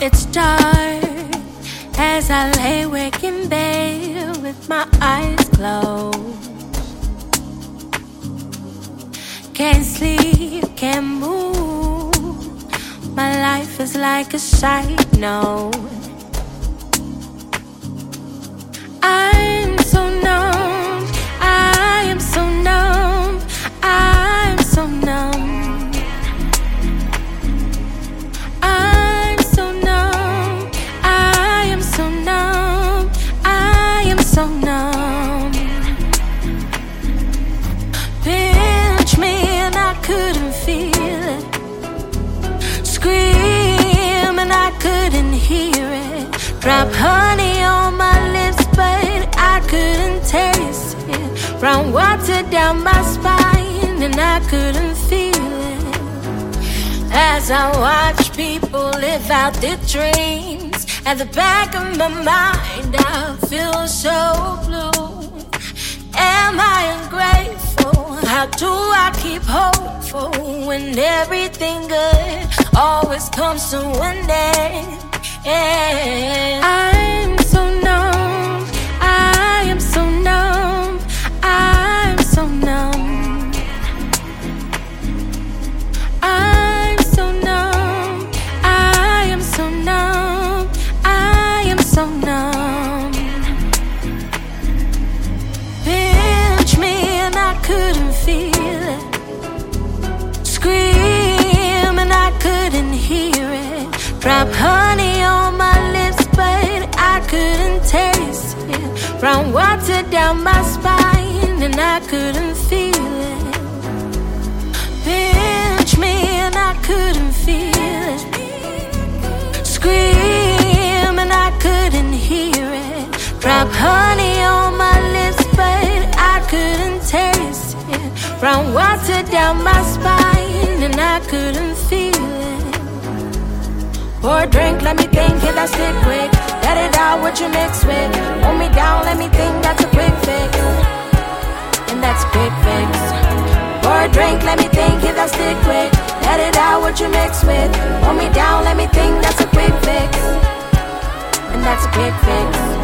It's dark as I lay awake in bed with my eyes closed. Can't sleep, can't move. My life is like a side note. I'm so numb, I am so numb, I'm so numb. I'm so numb, I am so numb, I am so numb. Pinch me and I couldn't feel it. Scream and I couldn't hear it. Drop honey on my lips, but I couldn't taste it. Brown water down my spine and I couldn't feel it. As I watch people live out their dreams, at the back of my mind I feel so blue. Am I ungrateful? How do I keep hopeful when everything good always comes to an end? I'm so numb, I am so numb, I'm so numb. I'm so numb, I am so numb, I am so numb. Pinch me and I couldn't feel it. Scream and I couldn't hear it. Drop honey on my lips, but I couldn't taste it. Brown water down my spine and I couldn't feel it. Pinch me and I couldn't feel it. Scream and I couldn't hear it. Drop honey on my lips, but I couldn't taste it. Brown water down my spine and I couldn't feel it. Pour a drink, let me think, hit that stick quick. Let it out, what you mix with. Hold me down, let me think, that's a quick fix. And that's a quick fix. Pour a drink, let me think, hit that stick quick. Let it out, what you mix with. Hold me down, let me think, that's a quick fix. And that's a quick fix.